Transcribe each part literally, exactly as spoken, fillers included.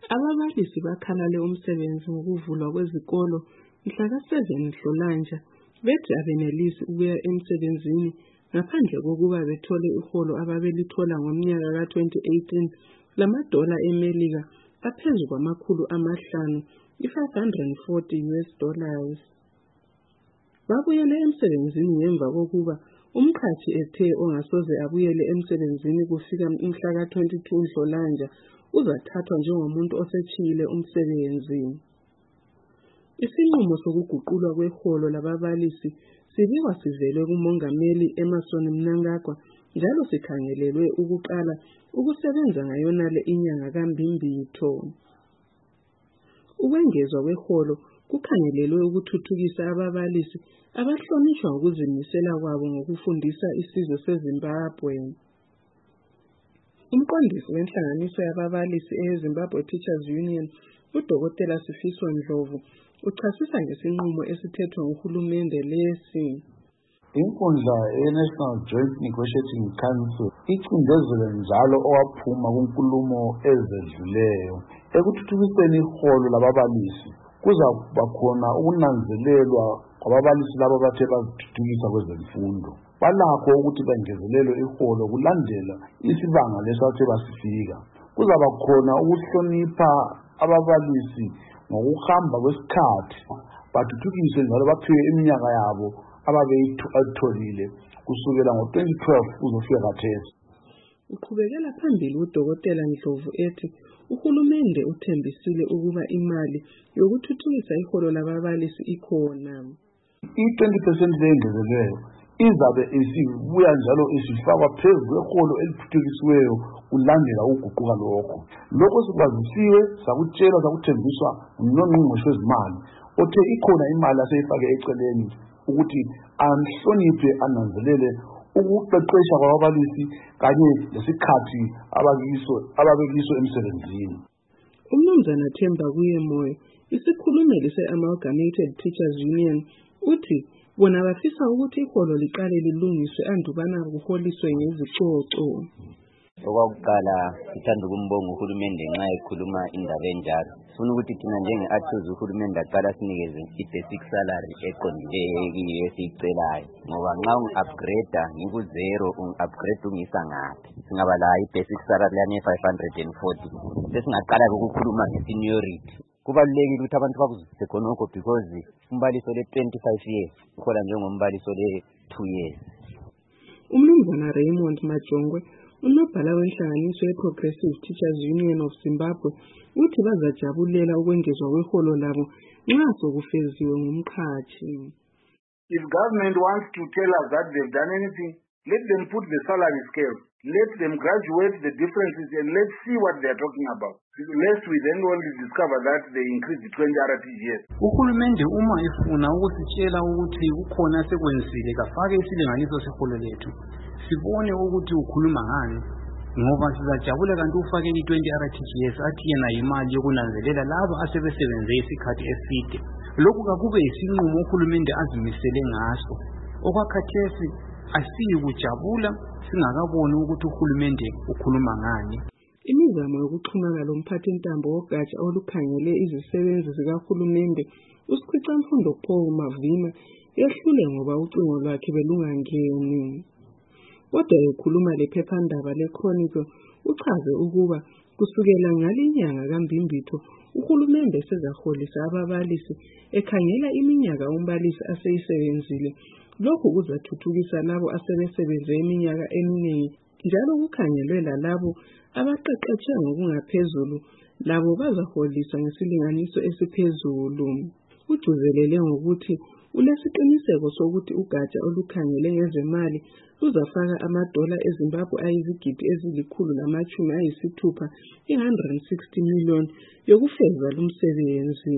Ababalisi bakhalale umsebenzi wokuvulwa kwezikolo mhla ka seven Nhlolanja bethi abenelisi ukuya emsebenzini ngaphandle kokuba bethole iholo ababelithola ngomnyaka ka twenty eighteen lamadola eMelika aphezu kwamakhulu amahlanu i-five hundred forty U S dollars. Babuyele emsebenzini ngemva kokuba umqhashi ethe ongasoze abuyele emsebenzini kufika umhla ka twenty-two Nhlolanja uzathathwa njengomuntu osetshiyile umsebenzi. Isinqumo sokuguqulwa kweholo lababalisi sibikwa sivele kuMongameli Emmerson Mnangagwa njalo sikhangelelwe ukuqala ukusebenza ngayonale inyanga kaMbimbitho. Ukwengezwa kweholo kukhangelelwe ukuthuthukisa ababalisi abahlonishwa ukuzimisela kwabo ngokufundisa isizwe seZimbabwe. Umqondisi wenhlanganiso yababalisi eZimbabwe Teachers Union, uDokotela Sifiso Ndlovu, uchasisa ngesinqumo esithethwe nguhulumende lesi. Inkundla ye-National Joint Negotiating Council icindezele njalo owaphuma kunkulumo ezedluleyo ekuthuthukiseni iholo lababalisi. Kuzakuba khona ukunanzelelwa kwababalisi labo bathe bazithuthukisa kwezemfundo. Balakho ukuthi bengezelelwe iholo kulandela isibanga lesathe basifika. Kuzaba khona ukuhlonipha ababalisi ngokuhamba kwesikhathi bathuthukiswe njalo baphiwe iminyaka yabo ababeyitholile kusukela ngo twenty twelve kuzofika khathesi. Uqhubekela phambili uDokotela Ndlovu ethi uhulumende uthembisile ukuba imali yokuthuthukisa iholo lababalisi ikhona. I-twenty percent lengezelelweyo izabe isibuya njalo isifakwa phezu kweholo elithuthukisiweyo kulandela ukuguquka lokho. Lokho sikwazisiwe sakutshelwa sakuthembiswa ngumnongqongqoshe wezimali othe ikhona imali aseyifake eceleni ukuthi anhloniphe ananzelele ukuqeqesha kwababalisi kanye lesikhathi abakiso ababekiso emsebenzini. Umnumzana Themba Kuyemoyo, isikhulumeli se-Amalgamated Teachers Union, uthi bona bafisa ukuthi iholo liqale lilungiswe andubana kuholiswe ngezicoco. Okwakuqala sithanda ukumbonga uhulumende nxa ekhuluma indaba enjalo. Sifuna ukuthi thina njenge-Athozi uhulumende aqala sinikeze i-basic salary eqondileyo ekiyo esiyicelayo. Ngoba nxa ungi-upgrade ngiku-zero ungi-upgrade ungisa ngaphi. Singaba la i-basic salary lane five hundred forty. Sesingaqala ukukhuluma nge-seniority. Kubalulekile ukuthi abantu bakuzwisise khonokho because umbalisi ole twenty-five years ukhola njengombalisi ole two years. Umnumzana Raymond Majongwe, unobhala wenhlanganiso ye-Progressive Teachers Union of Zimbabwe, uthi bazajabulela ukwengezwa kweholo labo nxa sokufeziwe ngumqhashi. If government wants to tell us that they've done anything, let them put the salary scale. Let them graduate the differences and let's see what they're talking about. Lest we then only discover that they increased twenty R T Gs. Uhulumende uma efuna ukusitshela ukuthi ukhona sekwenzile kafake isilinganiso seholo lethu. Sibone ukuthi ukhuluma ngani ngoba sizajabula kanti ufake i-twenty R T Gs athi yena imali yokunanzelela labo asebesebenze isikhathi eside. Lokhu kakube isinqumo uhulumende azimisele ngaso. Okwakhathesi asiyi kujabula singakaboni ukuthi uhulumende ukhuluma ngani. Imizamo yokuxhumana lomphathintambo wogatsha olukhangele izisebenzi zikahulumende uSikhwicamfundo Paul Mavima yehlule ngoba ucingo lwakhe belungangeni. Kodwa ekhuluma lephephandaba leChronicle uchaze ukuba kusukela ngalinyanga kaMbimbitho uhulumende sezaholisa ababalisi ekhangela iminyaka umbalisi aseyisebenzile. Lokhu kuzathuthukisa labo asebesebenze iminyaka eminingi njalo kukhangelwe lalabo abaqeqetshe ngokungaphezulu labo bazaholiswa ngesilinganiso esiphezulu. Ugcizelele ngokuthi ulesiqiniseko sokuthi ugatsha olukhangele ngezemali luzafaka amadola eZimbabwe ayizigidi ezilikhulu namachumi ayisithupha one hundred sixty million yokufeza lumsebenzi.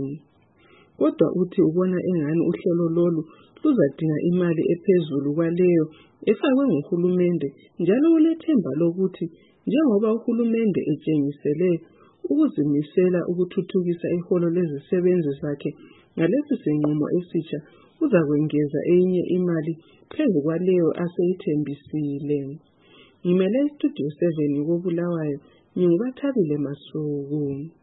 Kodwa uthi ubona engani uhlelo lolu luzadinga imali ephezulu kwaleyo efakwe nguhulumende njalo ulethemba lokuthi njengoba uhulumende etshengisele ukuzimisela ukuthuthukisa iholo lezisebenzi zakhe ngalesi sinqumo esitsha uzakwengeza enye imali phezu kwaleyo aseyithembisile. Ngimele iStudio seven koBulawayo, nginguBathabile Masuku.